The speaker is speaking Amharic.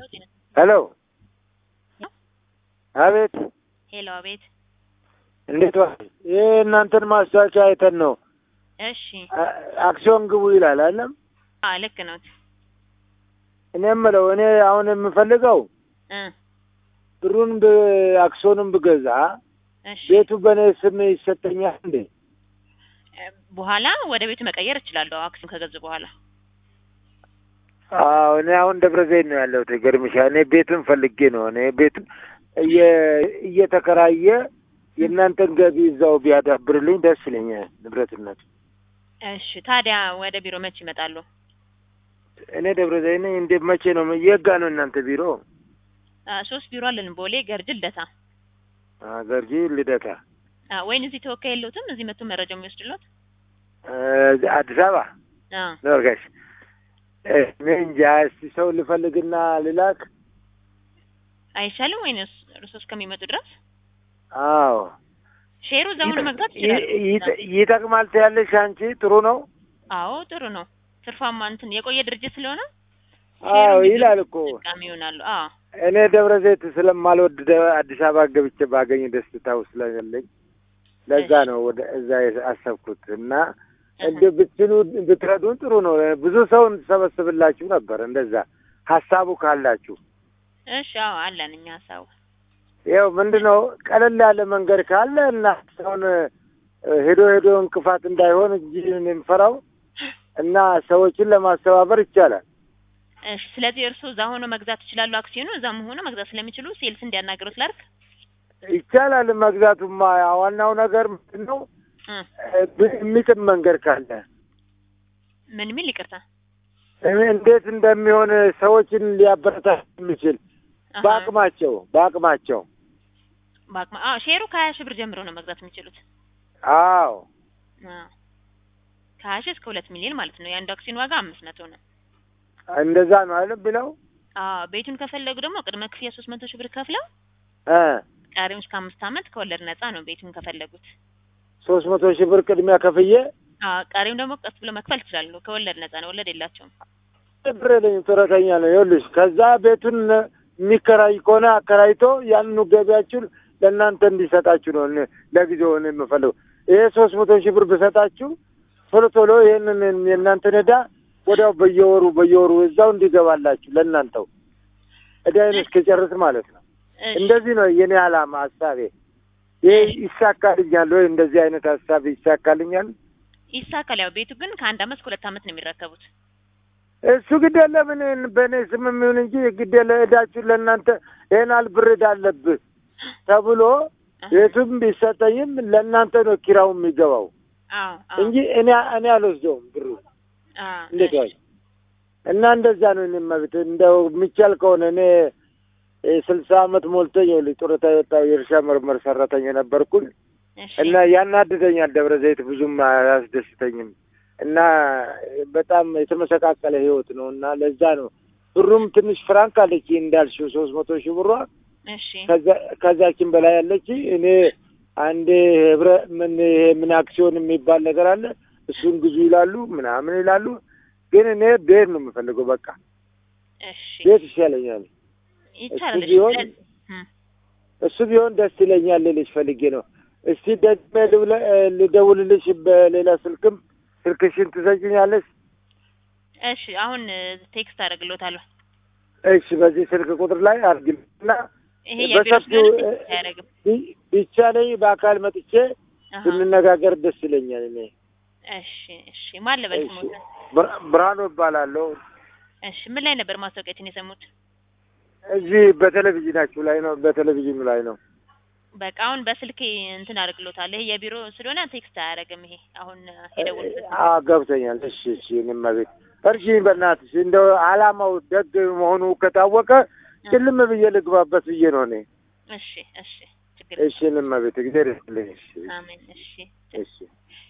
ሄሎ አቤት ሄሎ አቤት እንዴት ዋል? እናንተን ማስታወቂያ አይተን ነው። እሺ አክሲዮን ግቡ ይላል አይደል? ልክ ነው። እኔም ነው እኔ አሁን የምፈልገው ብሩን በአክሲዮንም ብገዛ ቤቱ በኔ ስም ይሰጠኛል እንዴ? በኋላ ወደ ቤቱ መቀየር እችላለሁ አክሲዮን ከገዙ በኋላ። እኔ አሁን ደብረ ዘይት ነው ያለሁት። ገርምሻ እኔ ቤቱን ፈልጌ ነው። እኔ ቤቱን እየተከራየ የእናንተን ገቢ እዛው ቢያዳብርልኝ ደስ ይለኛል ንብረትነት። እሺ ታዲያ ወደ ቢሮ መቼ ይመጣሉ? እኔ ደብረ ዘይት ነኝ። እንዴ መቼ ነው የጋ ነው እናንተ ቢሮ? 3 ቢሮ አለን፣ ቦሌ፣ ገርጂ፣ ልደታ። ገርጂ፣ ልደታ። ወይን እዚህ ተወካይ የለውትም? እዚህ መጥቶ መረጃው የሚወስድልዎት? አዲስ አበባ ነርጋሽ። እንጃ እስቲ ሰው ልፈልግና ልላክ አይሻልም? ወይንስ እርሶስ ከሚመጡ ድረስ? አዎ ሼሩ ዘውኑ መግዛት ይችላል። ይጠቅማል ትያለሽ አንቺ? ጥሩ ነው። አዎ ጥሩ ነው። ትርፋማ እንትን የቆየ ድርጅት ስለሆነ ይላል እኮ ተጠቃሚ ይሆናሉ። እኔ ደብረ ዘይት ስለማልወድ አዲስ አበባ ገብቼ ባገኝ ደስታው ስለሌለኝ ለዛ ነው ወደ እዛ አሰብኩት። እና እንደ ብትሉ ብትረዱን ጥሩ ነው። ብዙ ሰው እንሰበስብላችሁ ነበር እንደዛ ሐሳቡ ካላችሁ። እሺ አለን እኛ ሐሳቡ። ያው ምንድነው ቀለል ያለ መንገድ ካለ እና ሰውን ሄዶ እንቅፋት እንዳይሆን እንጂ እንፈራው እና ሰዎችን ለማስተባበር ይቻላል። እሺ ስለዚህ እርሱ እዛ ሆኖ መግዛት ይችላሉ። አክሲዮኑ እዛም ሆኖ መግዛት ስለሚችሉ ሴልስ እንዲያናገሩት ላድርግ? ይቻላል መግዛቱማ። ዋናው ነገር ምንድነው የሚጥም መንገድ ካለ። ምን ይቅርታ? እንዴት እንደሚሆን ሰዎችን ሊያበረታታ የሚችል በአቅማቸው ሼሩ ከ20 ሺህ ብር ጀምሮ ነው መግዛት የሚችሉት። አዎ ከ20 ሺህ እስከ 2 ሚሊዮን ማለት ነው። የአንዱ አክሲዮን ዋጋ 500 ነው። እንደዛ ነው አይደል ብለው? ቤቱን ከፈለጉ ደግሞ ቅድመ ክፍያ 300 ሺህ ብር ከፍለው ቀሪውን እስከ 5 ዓመት ከወለድ ነፃ ነው። ቤቱን ከፈለጉት 300 ሺህ ብር ቅድሚያ ከፍዬ ቀሪውን ደግሞ ቀስ ብሎ መክፈል ይችላሉ። ከወለድ ነፃ ነው። ወለድ የላቸውም። ብር ጥረተኛ ነው ይኸውልሽ። ከዛ ቤቱን የሚከራይ ከሆነ አከራይቶ ያንኑ ገቢያችሁን ለእናንተ እንዲሰጣችሁ ነው ለጊዜው ነው የምፈልገው። ይሄ 300 ሺህ ብር ብሰጣችሁ ቶሎ ይሄንን የእናንተን ዕዳ ወዲያው በየወሩ እዛው እንዲገባላችሁ ለእናንተው ዕዳዬን እስከጨርስ ማለት ነው። እንደዚህ ነው የኔ ዓላማ ሐሳቤ። ይሄ ይሳካልኛል ወይ? እንደዚህ አይነት ሐሳብ ይሳካልኛል? ይሳካል። ያው ቤቱ ግን ከ1 ዓመት እስከ 2 ዓመት ነው የሚረከቡት። እሱ ግድ የለም በእኔ ስም የሚሆን እንጂ ግድ የለ ዕዳችሁን ለእናንተ ይሄን አልብር ዕዳ አለብህ ተብሎ ቤቱም ቢሰጠኝም ለእናንተ ነው ኪራው የሚገባው እንጂ እኔ አልወስደውም ብሩ። እንዴት ወይ? እና እንደዛ ነው እኔ ማለት እንደው የሚቻል ከሆነ እኔ 60 ዓመት ሞልቶኝ ጡረታ የወጣሁ የእርሻ ምርምር ሰራተኛ ነበርኩኝ እና ያናድደኛል። ደብረ ዘይት ብዙም አያስደስተኝም እና በጣም የተመሰቃቀለ ህይወት ነው እና ለዛ ነው ብሩም ትንሽ ፍራንክ አለች እንዳልሽው 300 ሺህ ብሯ። ከዛችን በላይ ያለች እኔ አንዴ ምን አክሲዮን የሚባል ነገር አለ እሱን ግዙ ይላሉ ምናምን ይላሉ። ግን እኔ ቤት ነው የምፈልገው በቃ። ቤት ይሻለኛል። እሱ ቢሆን ደስ ይለኛል ልልሽ ፈልጌ ነው። እስቲ ደግሜ ልደውልልሽ በሌላ ስልክሽን ትሰጪኛለሽ? እሺ አሁን ቴክስት አደርግልዎታለሁ። እሺ በዚህ ስልክ ቁጥር ላይ አድርጊልኝና ይሄ የቢሮ ያደርግም ቢቻለኝ በአካል መጥቼ እንነጋገር ደስ ይለኛል። እኔ እሺ ማን ልበል ስሞት? ብርሃኑ እባላለሁ። እሺ ምን ላይ ነበር ማስታወቂያችን የሰሙት? እዚህ በቴሌቪዥናችሁ ላይ ነው። በቴሌቪዥኑ ላይ ነው። በቃ አሁን በስልኬ እንትን አድርግልዎታለሁ። ይሄ የቢሮ ስለሆነ ቴክስት አያደርግም። ይሄ አሁን ይደውልልኝ። ገብቶኛል። እሺ እኔማ ቤት እርሺኝ በእናትሽ። እንደው ዓላማው ደግ መሆኑ ከታወቀ ጭልም ብዬ ልግባበት ብዬ ነው እኔ። እሺ እኔማ ቤት እግዚአብሔር ይስጥልኝ። አሜን። እሺ